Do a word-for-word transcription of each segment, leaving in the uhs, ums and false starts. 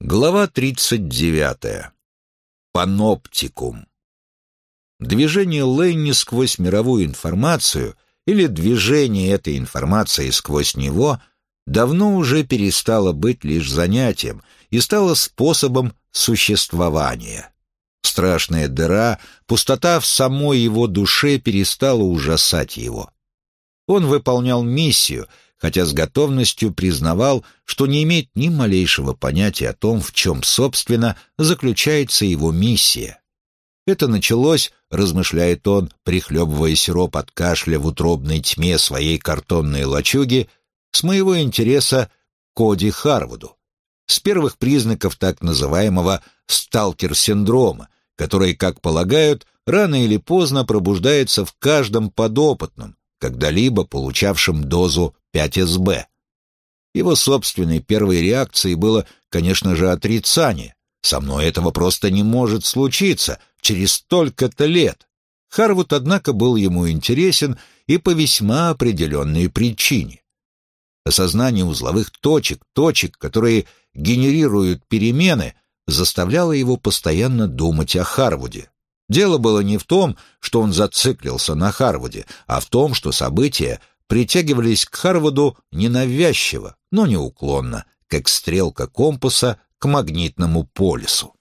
Глава тридцать девятая. Паноптикум. Движение Лэйни сквозь мировую информацию или движение этой информации сквозь него давно уже перестало быть лишь занятием и стало способом существования. Страшная дыра, пустота в самой его душе перестала ужасать его. Он выполнял миссию, хотя с готовностью признавал, что не имеет ни малейшего понятия о том, в чем, собственно, заключается его миссия. Это началось, размышляет он, прихлебывая сироп от кашля в утробной тьме своей картонной лачуги, с моего интереса к Коди Харвуду, с первых признаков так называемого «сталкер-синдрома», который, как полагают, рано или поздно пробуждается в каждом подопытном, когда-либо получавшем дозу пять эс бэ. Его собственной первой реакцией было, конечно же, отрицание. Со мной этого просто не может случиться, через столько-то лет. Харвуд, однако, был ему интересен и по весьма определенной причине. Осознание узловых точек, точек, которые генерируют перемены, заставляло его постоянно думать о Харвуде. Дело было не в том, что он зациклился на Харвуде, а в том, что события притягивались к Харвуду ненавязчиво, но неуклонно, как стрелка компаса к магнитному полюсу.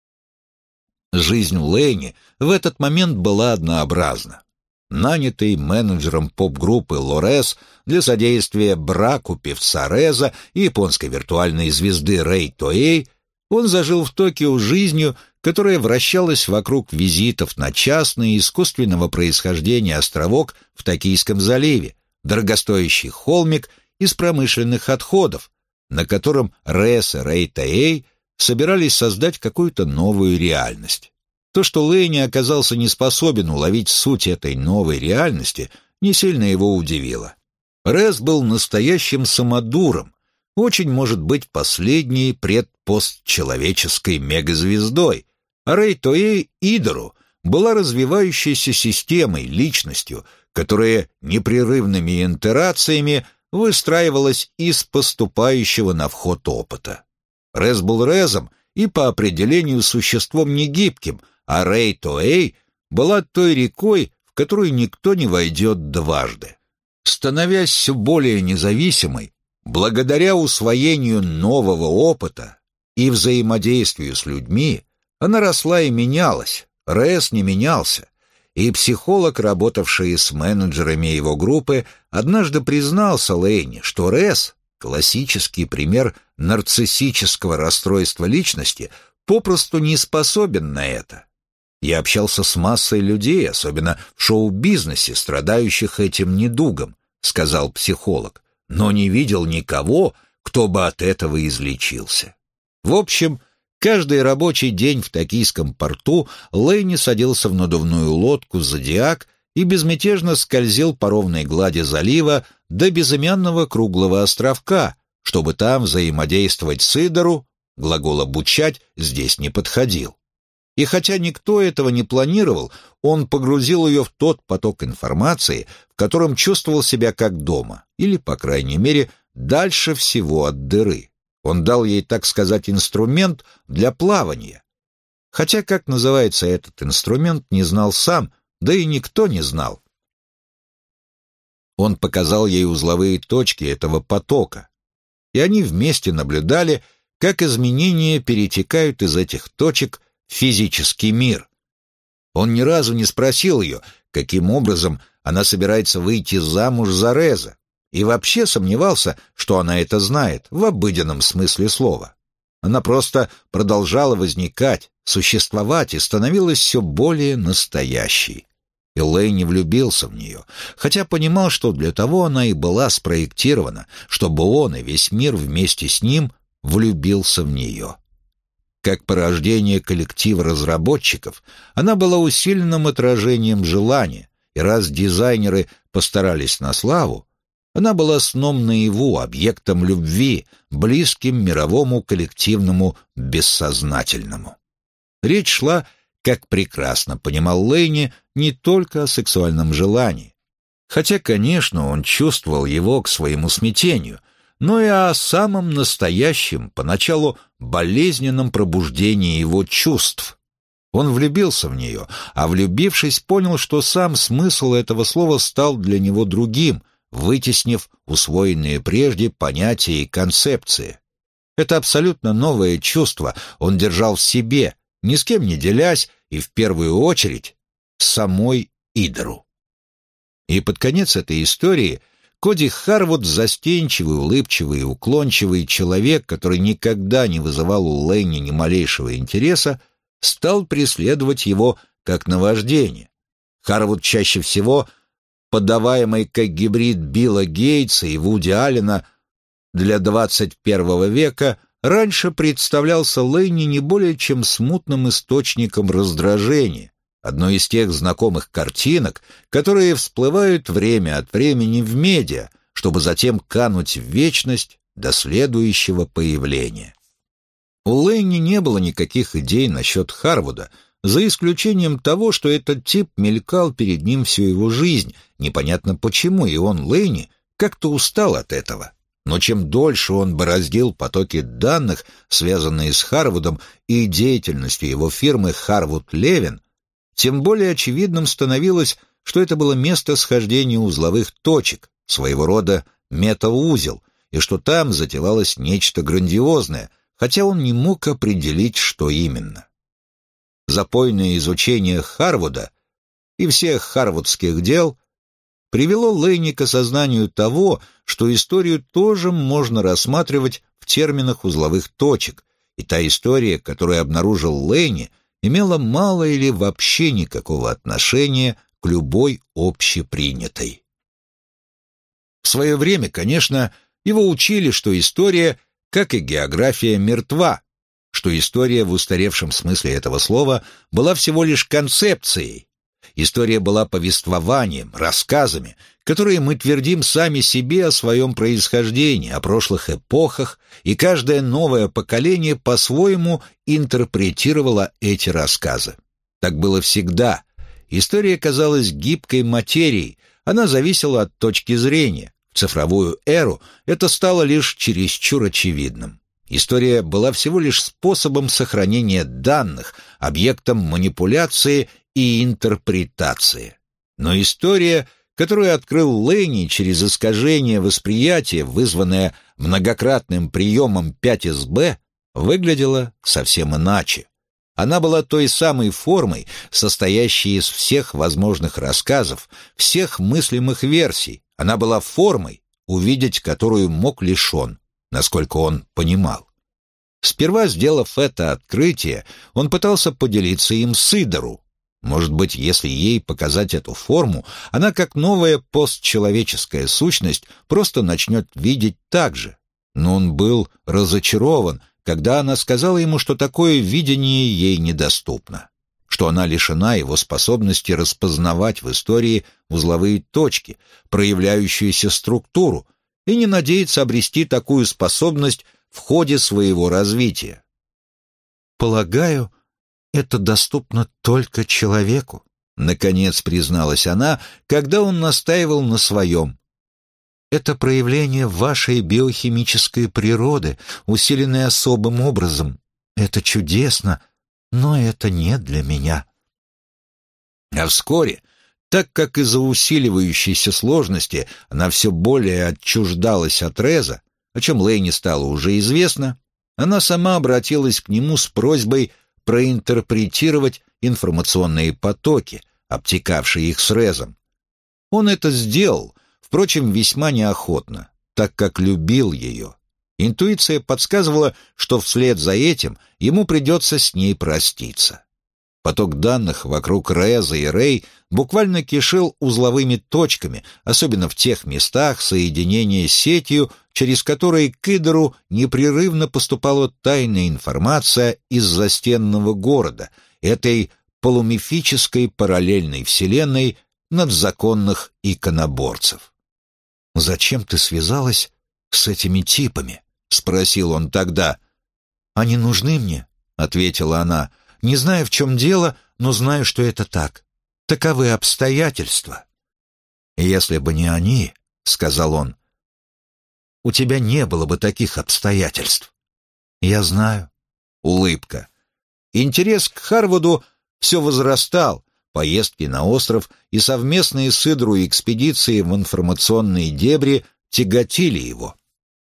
Жизнь Лэйни в этот момент была однообразна. Нанятый менеджером поп-группы Лорес для содействия браку певца Реза и японской виртуальной звезды Рэй Тоэй, он зажил в Токио жизнью, которая вращалась вокруг визитов на частный искусственного происхождения островок в Токийском заливе, дорогостоящий холмик из промышленных отходов, на котором Рэс и Рэй Тоэй собирались создать какую-то новую реальность. То, что Лэйни оказался не способен уловить суть этой новой реальности, не сильно его удивило. Рэс был настоящим самодуром, очень может быть последней предпостчеловеческой мегазвездой, а Рэй Тоэй Идору была развивающейся системой, личностью, которая непрерывными интерациями выстраивалась из поступающего на вход опыта. Рэс был Рэзом и по определению существом негибким, а Рэй Тоэй была той рекой, в которую никто не войдет дважды. Становясь все более независимой, благодаря усвоению нового опыта и взаимодействию с людьми, она росла и менялась, Рэс не менялся, и психолог, работавший с менеджерами его группы, однажды признался Лэйни, что Рэс, классический пример нарциссического расстройства личности, попросту не способен на это. Я общался с массой людей, особенно в шоу-бизнесе, страдающих этим недугом, сказал психолог, но не видел никого, кто бы от этого излечился. В общем, каждый рабочий день в токийском порту Лэйни садился в надувную лодку «Зодиак» и безмятежно скользил по ровной глади залива до безымянного круглого островка, чтобы там взаимодействовать с Идору, глагол «обучать» здесь не подходил. И хотя никто этого не планировал, он погрузил ее в тот поток информации, в котором чувствовал себя как дома, или, по крайней мере, дальше всего от дыры. Он дал ей, так сказать, инструмент для плавания. Хотя, как называется этот инструмент, не знал сам, да и никто не знал. Он показал ей узловые точки этого потока, и они вместе наблюдали, как изменения перетекают из этих точек в физический мир. Он ни разу не спросил ее, каким образом она собирается выйти замуж за Реза, и вообще сомневался, что она это знает в обыденном смысле слова. Она просто продолжала возникать, существовать и становилась все более настоящей. И Лэйни влюбился в нее, хотя понимал, что для того она и была спроектирована, чтобы он и весь мир вместе с ним влюбился в нее. Как порождение коллектива разработчиков, она была усиленным отражением желания, и раз дизайнеры постарались на славу, она была сном наяву, объектом любви, близким мировому коллективному бессознательному. Речь шла, как прекрасно понимал Лэйни, не только о сексуальном желании. Хотя, конечно, он чувствовал его к своему смятению, но и о самом настоящем, поначалу болезненном пробуждении его чувств. Он влюбился в нее, а влюбившись, понял, что сам смысл этого слова стал для него другим, вытеснив усвоенные прежде понятия и концепции. Это абсолютно новое чувство он держал в себе, ни с кем не делясь, и в первую очередь с самой Идору. И под конец этой истории Коди Харвуд, застенчивый, улыбчивый и уклончивый человек, который никогда не вызывал у Лэйни ни малейшего интереса, стал преследовать его как наваждение. Харвуд чаще всего, подаваемый как гибрид Билла Гейтса и Вуди Аллена для двадцать первого века, раньше представлялся Лэйни не более чем смутным источником раздражения, одной из тех знакомых картинок, которые всплывают время от времени в медиа, чтобы затем кануть в вечность до следующего появления. У Лэйни не было никаких идей насчет Харвуда, за исключением того, что этот тип мелькал перед ним всю его жизнь, непонятно почему, и он, Лэйни, как-то устал от этого. Но чем дольше он бороздил потоки данных, связанные с Харвудом и деятельностью его фирмы Харвуд Левин, тем более очевидным становилось, что это было место схождения узловых точек, своего рода метаузел, и что там затевалось нечто грандиозное, хотя он не мог определить, что именно. Запойное изучение Харвуда и всех харвудских дел привело Лэйни к осознанию того, что историю тоже можно рассматривать в терминах узловых точек, и та история, которую обнаружил Лэйни, имела мало или вообще никакого отношения к любой общепринятой. В свое время, конечно, его учили, что история, как и география, мертва, что история в устаревшем смысле этого слова была всего лишь концепцией. История была повествованием, рассказами, которые мы твердим сами себе о своем происхождении, о прошлых эпохах, и каждое новое поколение по-своему интерпретировало эти рассказы. Так было всегда. История казалась гибкой материей, она зависела от точки зрения. В цифровую эру это стало лишь чересчур очевидным. История была всего лишь способом сохранения данных, объектом манипуляции и интерпретации. Но история, которую открыл Лэйни через искажение восприятия, вызванное многократным приемом пять эс бэ, выглядела совсем иначе. Она была той самой формой, состоящей из всех возможных рассказов, всех мыслимых версий. Она была формой, увидеть которую мог лишь он, насколько он понимал. Сперва, сделав это открытие, он пытался поделиться им с Идору. Может быть, если ей показать эту форму, она, как новая постчеловеческая сущность, просто начнет видеть так же. Но он был разочарован, когда она сказала ему, что такое видение ей недоступно, что она лишена его способности распознавать в истории узловые точки, проявляющуюся структуру, и не надеется обрести такую способность в ходе своего развития. «Полагаю, это доступно только человеку», — наконец призналась она, когда он настаивал на своем. «Это проявление вашей биохимической природы, усиленное особым образом. Это чудесно, но это не для меня». А вскоре, так как из-за усиливающейся сложности она все более отчуждалась от Реза, о чем Лэйни стало уже известно, она сама обратилась к нему с просьбой проинтерпретировать информационные потоки, обтекавшие их с Резом. Он это сделал, впрочем, весьма неохотно, так как любил ее. Интуиция подсказывала, что вслед за этим ему придется с ней проститься. Поток данных вокруг Реза и Рэй буквально кишел узловыми точками, особенно в тех местах соединения с сетью, через которые к Идору непрерывно поступала тайная информация из застенного города, этой полумифической параллельной вселенной надзаконных иконоборцев. «Зачем ты связалась с этими типами?» — спросил он тогда. «Они нужны мне», — ответила она. «Не знаю, в чем дело, но знаю, что это так. Таковы обстоятельства». «Если бы не они», — сказал он, у тебя не было бы таких обстоятельств. Я знаю. Улыбка. Интерес к Харвуду все возрастал. Поездки на остров и совместные с Идру экспедиции в информационные дебри тяготили его.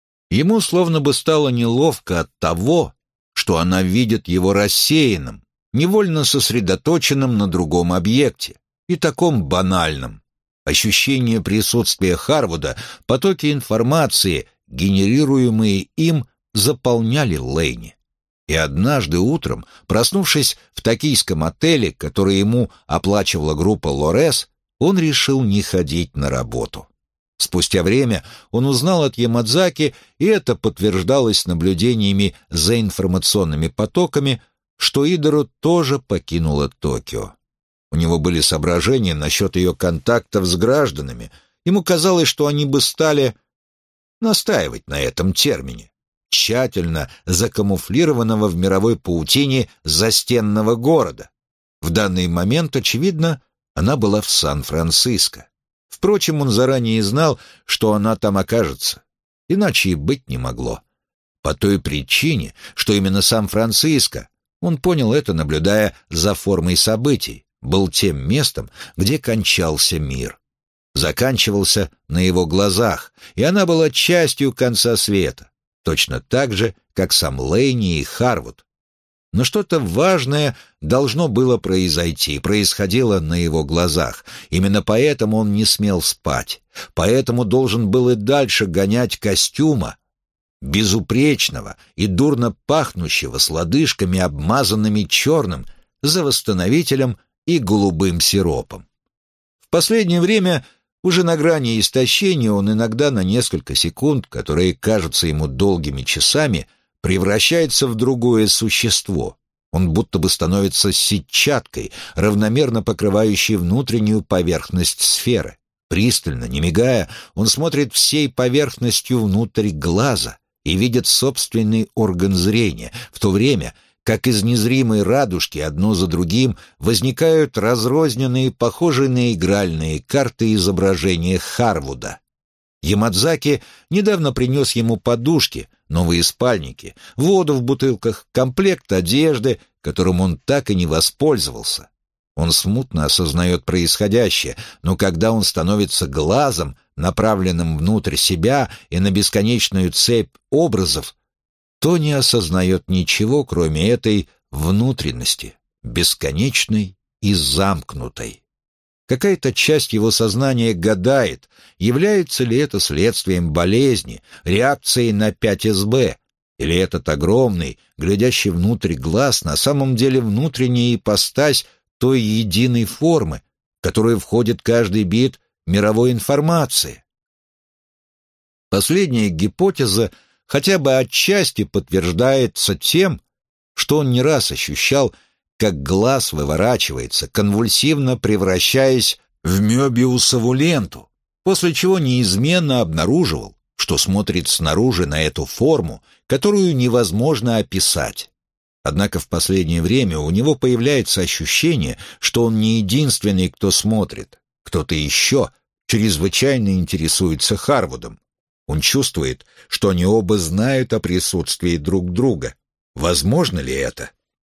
Ему словно бы стало неловко от того, что она видит его рассеянным, невольно сосредоточенным на другом объекте и таком банальном. Ощущение присутствия Харвуда, потоки информации, генерируемые им, заполняли Лейни. И однажды утром, проснувшись в токийском отеле, который ему оплачивала группа Лорес, он решил не ходить на работу. Спустя время он узнал от Ямадзаки, и это подтверждалось наблюдениями за информационными потоками, что Идору тоже покинула Токио. У него были соображения насчет ее контактов с гражданами. Ему казалось, что они бы стали настаивать на этом термине, тщательно закамуфлированного в мировой паутине застенного города. В данный момент, очевидно, она была в Сан-Франциско. Впрочем, он заранее знал, что она там окажется. Иначе и быть не могло. По той причине, что именно Сан-Франциско, он понял это, наблюдая за формой событий, был тем местом, где кончался мир. Заканчивался на его глазах, и она была частью конца света, точно так же, как сам Лейни и Харвуд. Но что-то важное должно было произойти, происходило на его глазах. Именно поэтому он не смел спать, поэтому должен был и дальше гонять костюма, безупречного и дурно пахнущего, с лодыжками, обмазанными черным, за восстановителем и голубым сиропом. В последнее время, уже на грани истощения, он иногда на несколько секунд, которые кажутся ему долгими часами, превращается в другое существо. Он будто бы становится сетчаткой, равномерно покрывающей внутреннюю поверхность сферы. Пристально, не мигая, он смотрит всей поверхностью внутрь глаза и видит собственный орган зрения, в то время как из незримой радужки одно за другим возникают разрозненные, похожие на игральные карты изображения Харвуда. Ямадзаки недавно принес ему подушки, новые спальники, воду в бутылках, комплект одежды, которым он так и не воспользовался. Он смутно осознает происходящее, но когда он становится глазом, направленным внутрь себя и на бесконечную цепь образов, то не осознает ничего, кроме этой внутренности, бесконечной и замкнутой. Какая-то часть его сознания гадает, является ли это следствием болезни, реакцией на пять эс бэ, или этот огромный, глядящий внутрь глаз, на самом деле внутренняя ипостась той единой формы, в которую входит каждый бит мировой информации. Последняя гипотеза хотя бы отчасти подтверждается тем, что он не раз ощущал, как глаз выворачивается, конвульсивно превращаясь в мёбиусову ленту, после чего неизменно обнаруживал, что смотрит снаружи на эту форму, которую невозможно описать. Однако в последнее время у него появляется ощущение, что он не единственный, кто смотрит. Кто-то еще чрезвычайно интересуется Харвудом. Он чувствует, что они оба знают о присутствии друг друга. Возможно ли это?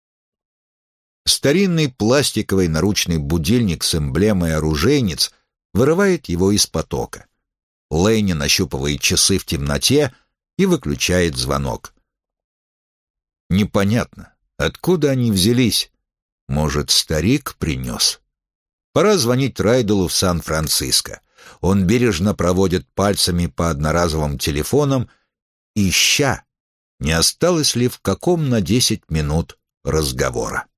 Старинный пластиковый наручный будильник с эмблемой оружейниц вырывает его из потока. Лейни нащупывает часы в темноте и выключает звонок. Непонятно, откуда они взялись. Может, старик принес? Пора звонить Райделу в Сан-Франциско. Он бережно проводит пальцами по одноразовым телефонам, ища, не осталось ли в каком на десять минут разговора.